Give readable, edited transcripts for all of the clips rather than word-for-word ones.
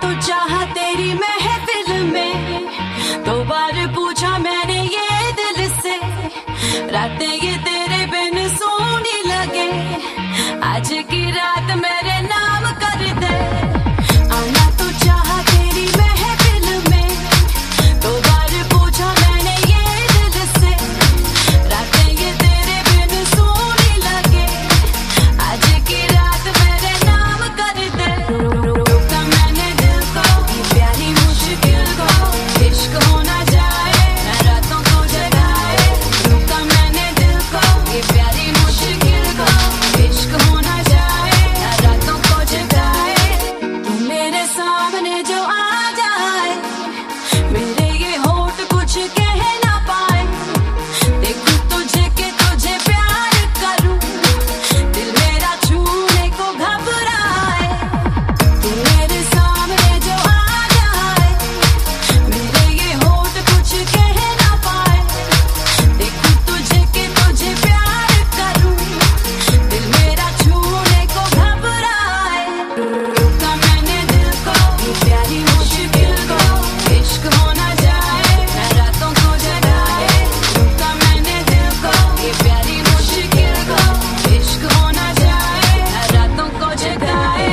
तो चाहा तेरी महफिल में, 2 बार पूछा मैंने ये दिल से, रातें ये तेरे बिन सोनी लगे, आज की रात मेरे नाम कर दे। आना तो चाहा तेरी महफिल में, 2 बार पूछा मैंने ये दिल से, रातें ये तेरे बिन सोनी लगे, आज की रात मेरे नाम कर दे। रोका मैंने दिल को, ये प्यारी मुश्किल को, इश्क हो ना जाए ना रातों को जगाए। रोका मैंने दिल को, ये प्यारी मुश्किल को, इश्क हो ना जाए ना रातों को जगाए। तू मेरे सामने जो आ जाए, मेरे ये होठ कुछ कह ना पाए, देखूं तुझे के तुझे प्यार करूं, दिल मेरा छूने को घबराए। तू मेरे सामने जो आ जाए, मेरे ये होठ कुछ कह ना पाए, देखूं तुझे के तुझे प्यार करूं, दिल मेरा छूने को घबराए। रोका मैंने दिल को, ये प्यारी मुश्किल को, इश्क हो ना जाए ना रातों को जगाए। रोका मैंने दिल को, ये प्यारी मुश्किल को, इश्क हो ना जाए ना रातों को जगाए।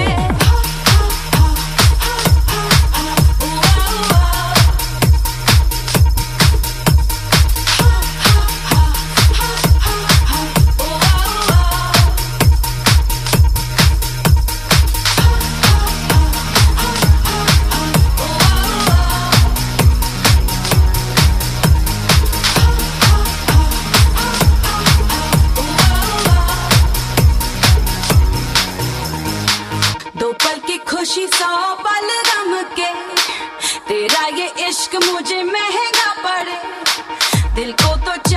दो पल की खुशी 100 पल गम के, तेरा ये इश्क मुझे महंगा पड़े, दिल को तो